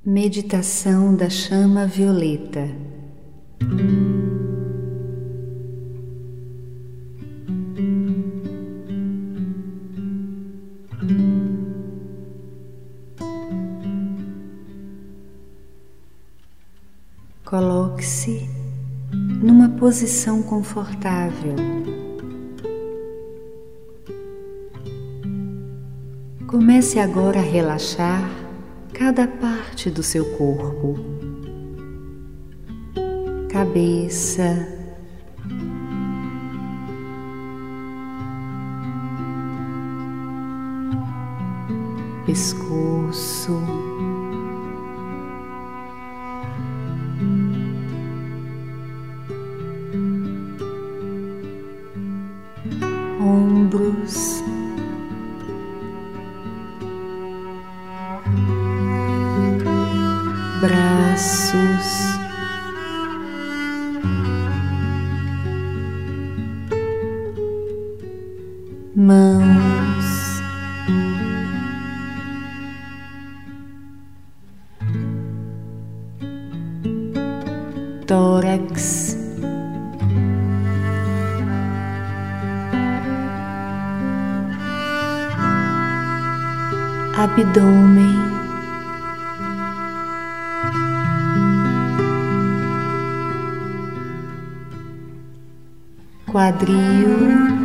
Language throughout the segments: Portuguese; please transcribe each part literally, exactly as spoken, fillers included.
Meditação da chama violeta. Coloque-se numa posição confortável. Comece agora a relaxar cada parte do seu corpo, cabeça, pescoço, ombros, braços, mãos, tórax, abdômen, quadril,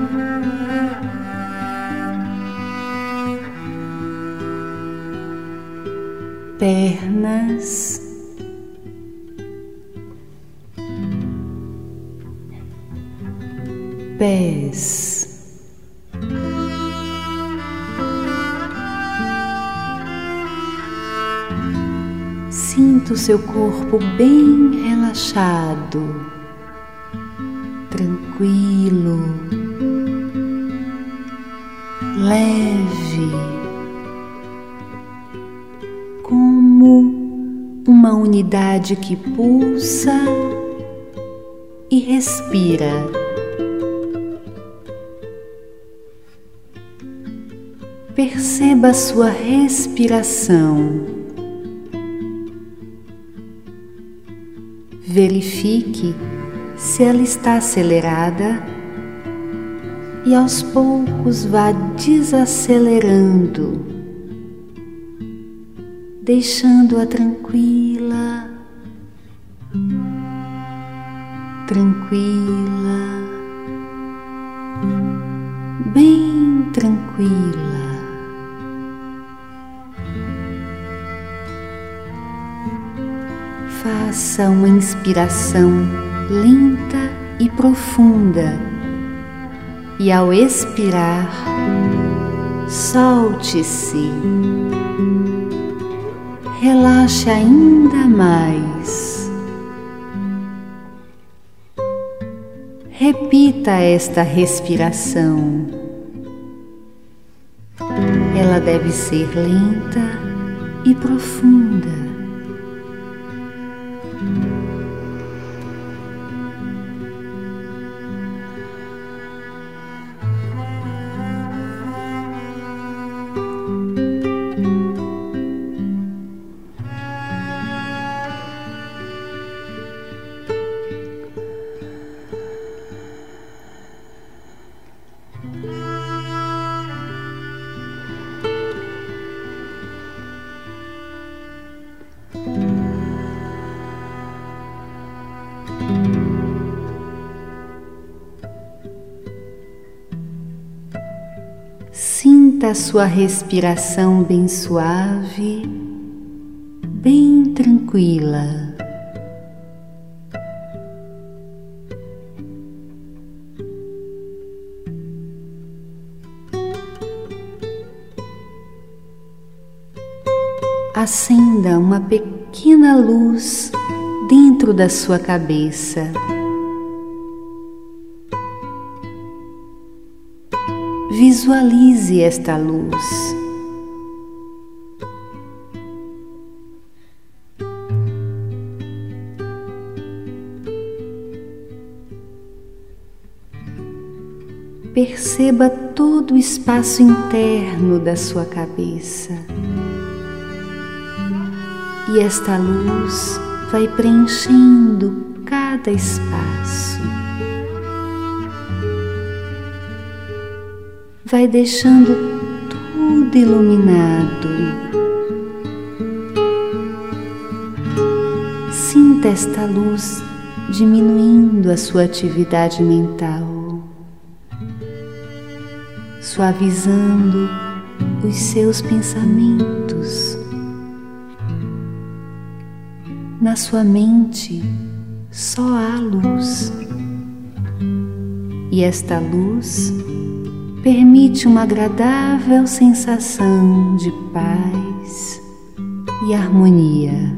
pernas, pés, sinta o seu corpo bem relaxado, tranquilo, leve, como uma unidade que pulsa e respira. Perceba a sua respiração. Verifique se ela está acelerada e aos poucos vá desacelerando, deixando-a tranquila, tranquila, bem tranquila. Faça uma inspiração lenta e profunda e ao expirar, solte-se, relaxe ainda mais. Repita esta respiração. Ela deve ser lenta e profunda. Sinta a sua respiração bem suave, bem tranquila. Acenda uma pequena luz dentro da sua cabeça. Visualize esta luz. Perceba todo o espaço interno da sua cabeça. e esta luz vai preenchendo cada espaço, vai deixando tudo iluminado. Sinta esta luz diminuindo a sua atividade mental, suavizando os seus pensamentos. Na sua mente só há luz, e esta luz permite uma agradável sensação de paz e harmonia.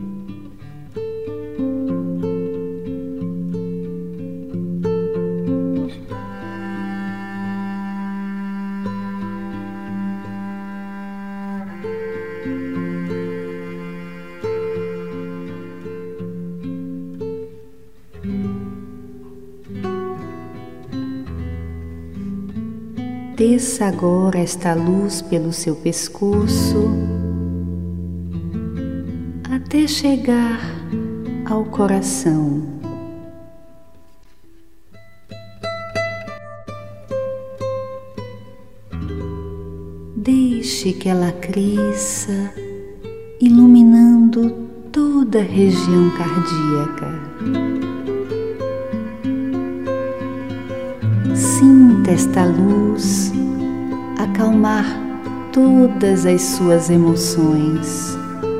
Desça agora esta luz pelo seu pescoço até chegar ao coração. Deixe que ela cresça, iluminando toda a região cardíaca. Sinta esta luz acalmar todas as suas emoções,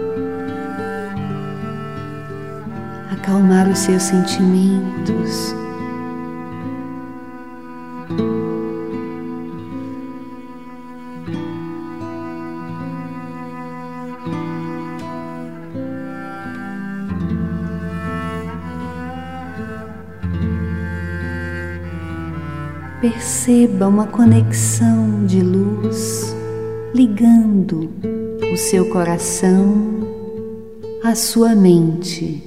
acalmar os seus sentimentos. Perceba uma conexão de luz ligando o seu coração à sua mente.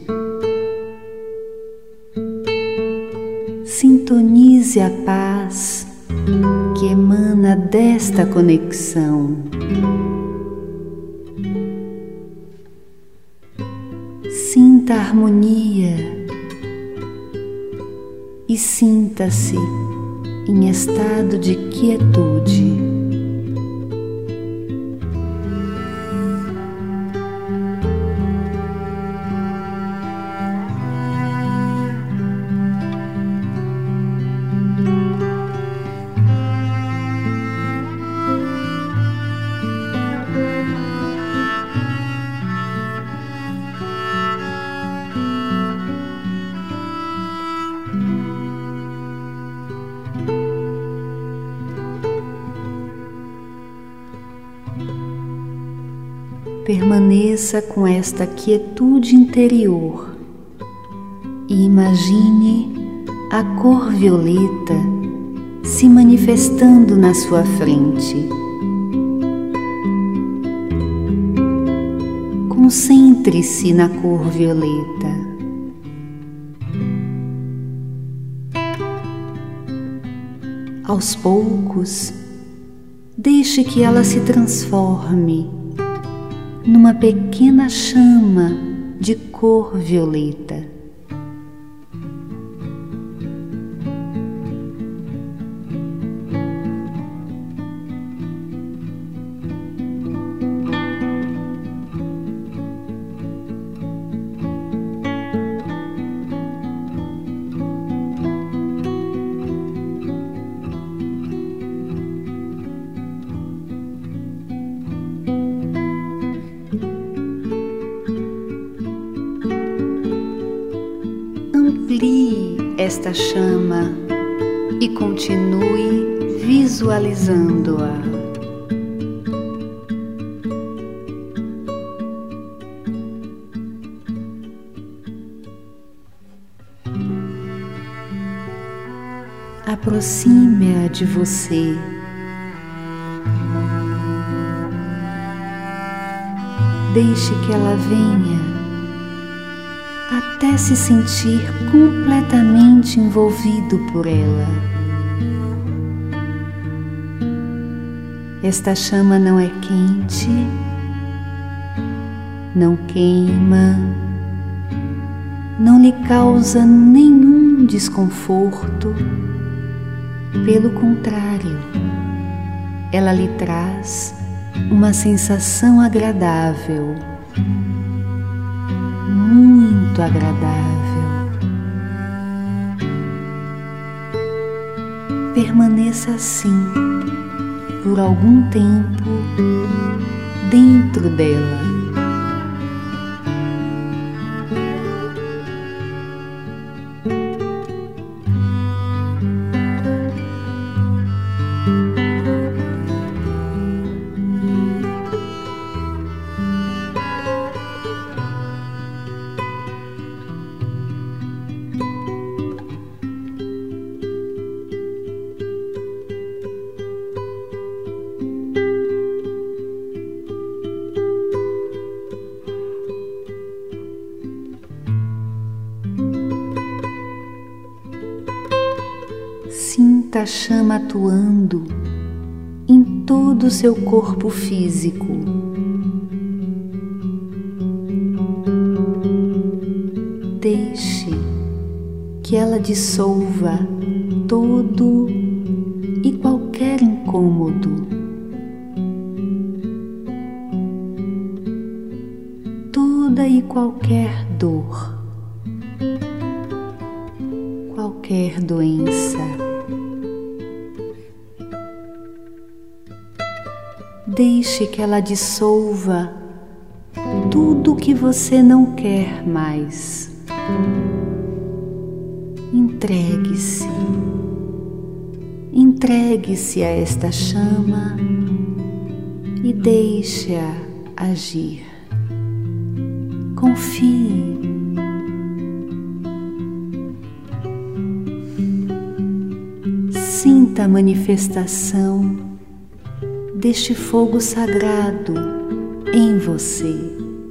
Sintonize a paz que emana desta conexão. Sinta a harmonia e sinta-se em estado de quietude. Permaneça com esta quietude interior e imagine a cor violeta se manifestando na sua frente. Concentre-se na cor violeta. Aos poucos, deixe que ela se transforme numa pequena chama de cor violeta. Amplie esta chama e continue visualizando-a. Aproxime-a de você. Deixe que ela venha até se sentir completamente envolvido por ela. Esta chama não é quente não queima, não lhe causa nenhum desconforto. Pelo contrário, ela lhe traz uma sensação agradável, muito agradável. Permaneça assim por algum tempo dentro dela. Sinta a chama atuando em todo o seu corpo físico. Deixe que ela dissolva todo e qualquer incômodo, toda e qualquer dor, qualquer doença. Deixe que ela dissolva tudo o que você não quer mais. Entregue-se, entregue-se a esta chama e deixe-a agir. Confie. Sinta a manifestação deste fogo sagrado em você.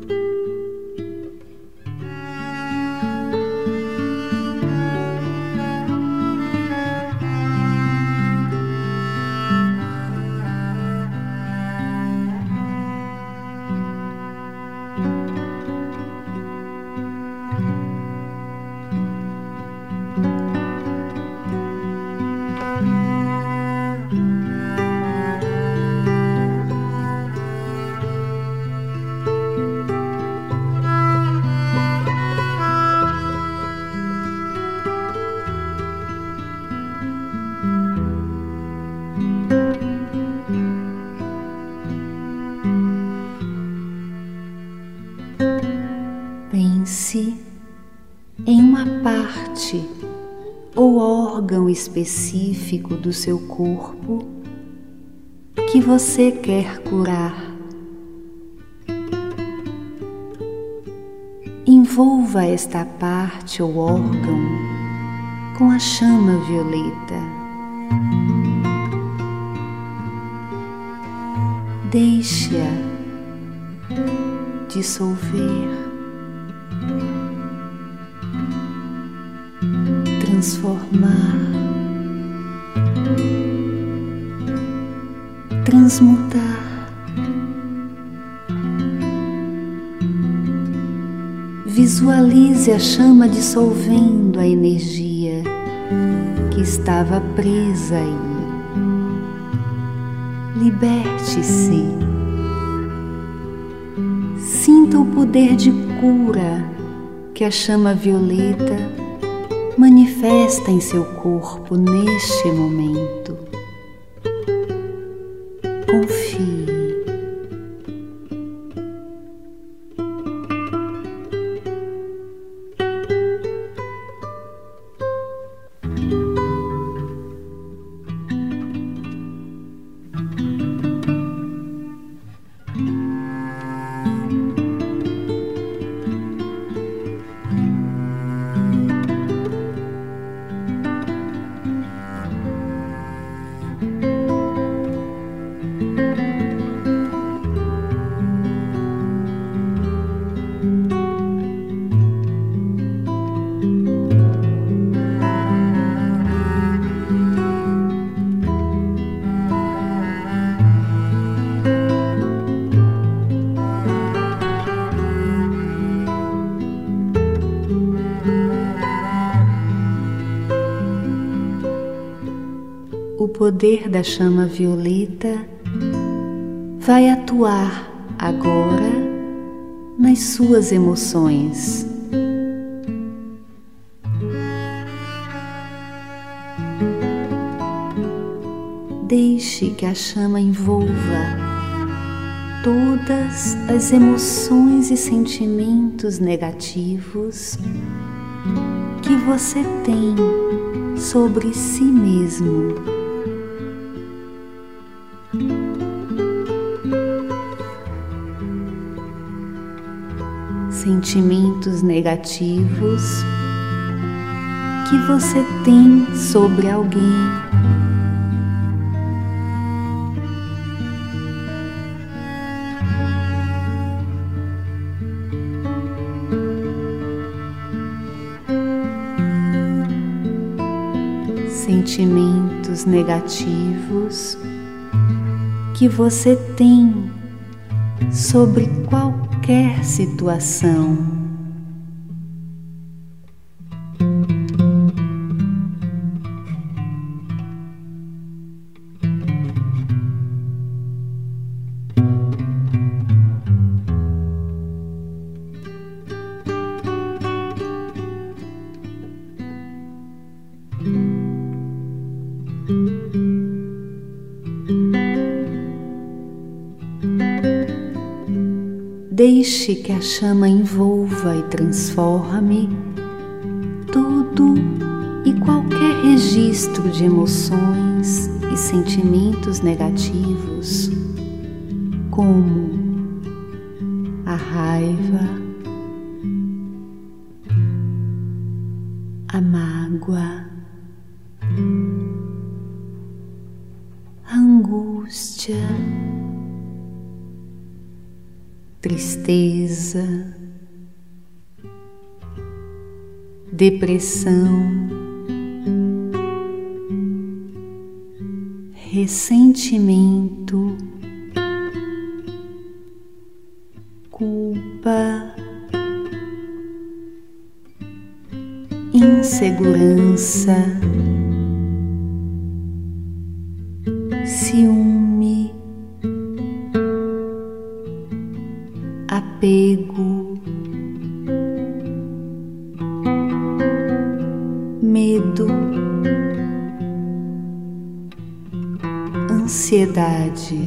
Pense em uma parte ou órgão específico do seu corpo que você quer curar. Envolva esta parte ou órgão com a chama violeta. Deixe-a dissolver, transformar, transmutar. Visualize a chama dissolvendo a energia que estava presa aí. Liberte-se. Sinta o poder de cura que a chama violeta manifesta em seu corpo neste momento. Confie. poder da chama violeta vai atuar agora nas suas emoções. Deixe que a chama envolva todas as emoções e sentimentos negativos que você tem sobre si mesmo. Sentimentos negativos que você tem sobre alguém. Sentimentos negativos que você tem sobre qualquer situação. Deixe que a chama envolva e transforme tudo e qualquer registro de emoções e sentimentos negativos, como a raiva, a mágoa, a angústia, tristeza, depressão, ressentimento, culpa, insegurança, ciúme, apego, medo, ansiedade,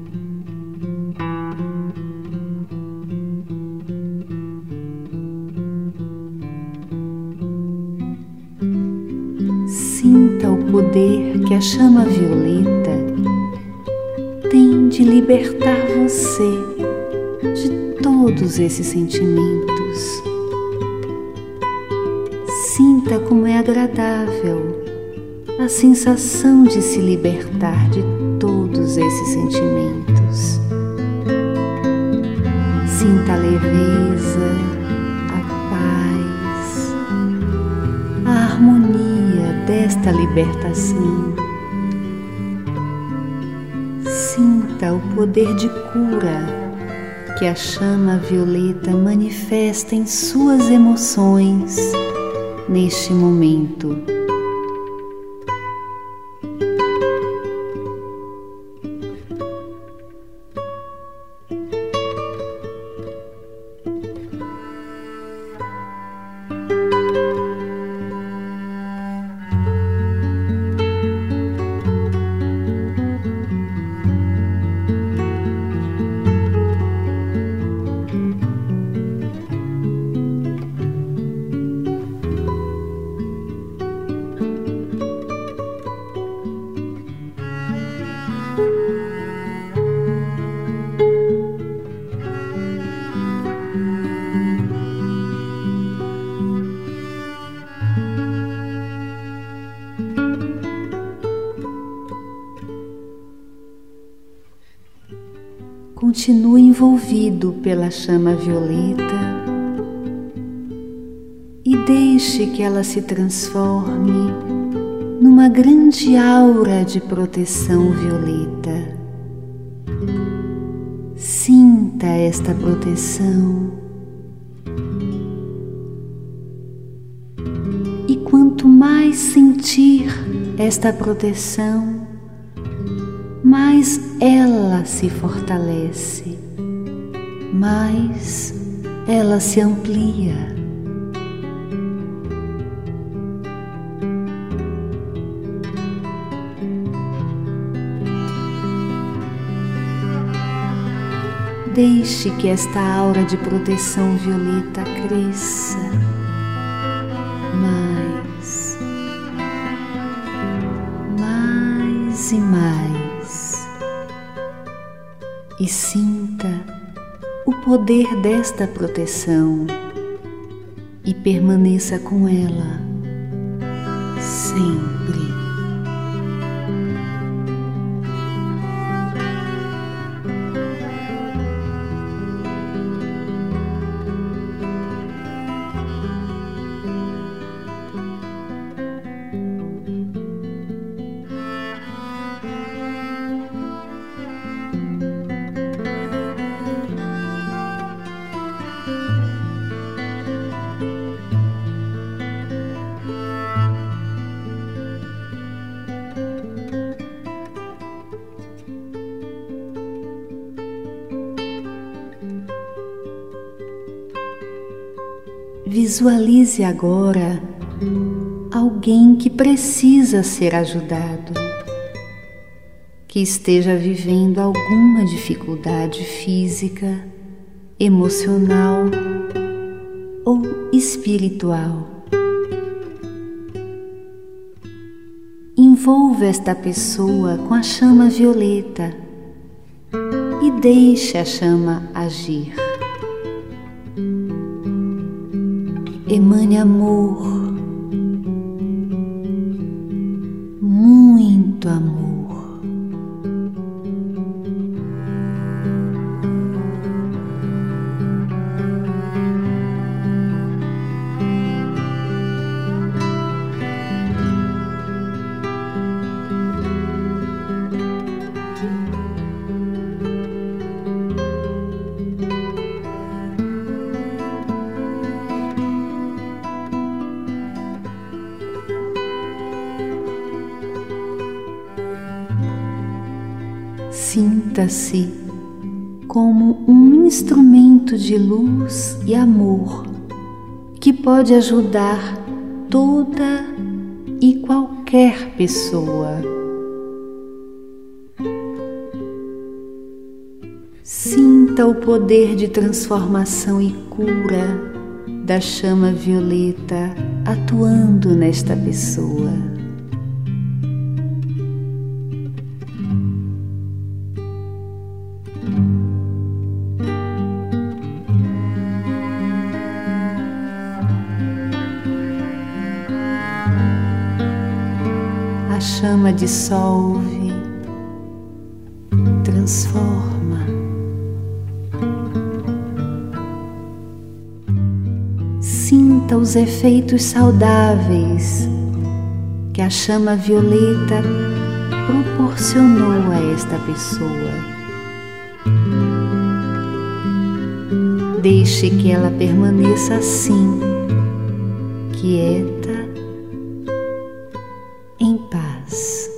sinta o poder que a chama violeta tem de libertar você de todos esses sentimentos. Sinta como é agradável a sensação de se libertar de todos esses sentimentos. Sinta a leveza, a paz, a harmonia desta libertação. Sinta o poder de cura que a chama violeta manifesta em suas emoções neste momento. Continue envolvido pela chama violeta e deixe que ela se transforme numa grande aura de proteção violeta. Sinta esta proteção e quanto mais sentir esta proteção, mais ela se fortalece, mais ela se amplia. Deixe que esta aura de proteção violeta cresça mais, mais e mais, e sinta o poder desta proteção e permaneça com ela sempre. Visualize agora alguém que precisa ser ajudado, que esteja vivendo alguma dificuldade física, emocional ou espiritual. Envolva esta pessoa com a chama violeta e deixe a chama agir. Emane amor, muito amor. Sinta-se como um instrumento de luz e amor que pode ajudar toda e qualquer pessoa. Sinta o poder de transformação e cura da chama violeta atuando nesta pessoa. A chama dissolve, transforma. Sinta os efeitos saudáveis que a chama violeta proporcionou a esta pessoa. Deixe que ela permaneça assim, quieta, em paz.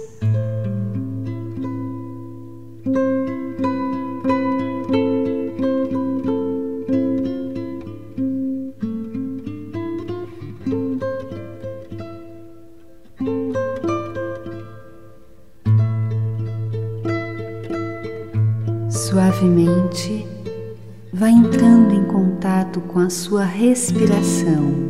Suavemente, vá entrando em contato com a sua respiração.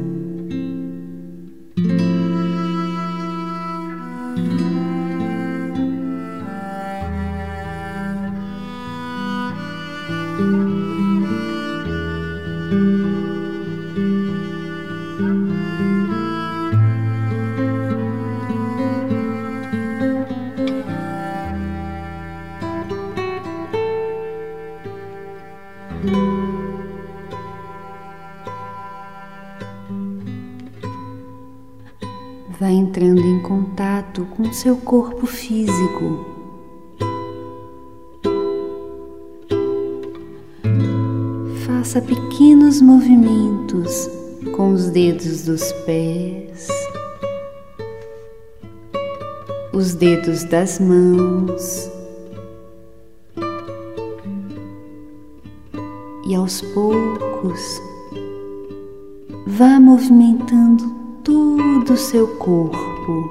Vá entrando em contato com seu corpo físico. Faça pequenos movimentos com os dedos dos pés, os dedos das mãos aos poucos, vá movimentando todo o seu corpo,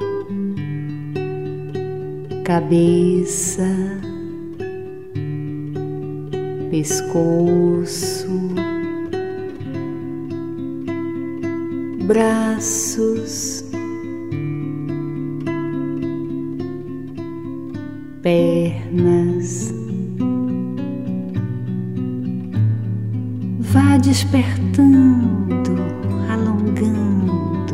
cabeça, pescoço, braços, pernas. Vá despertando, alongando.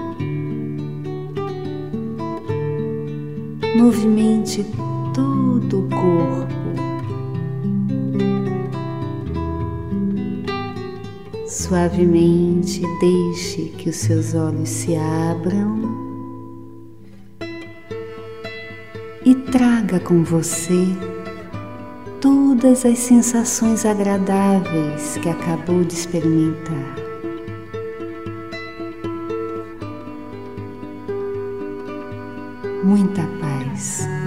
Movimente todo o corpo. Suavemente deixe que os seus olhos se abram e traga com você todas as sensações agradáveis que acabou de experimentar. Muita paz.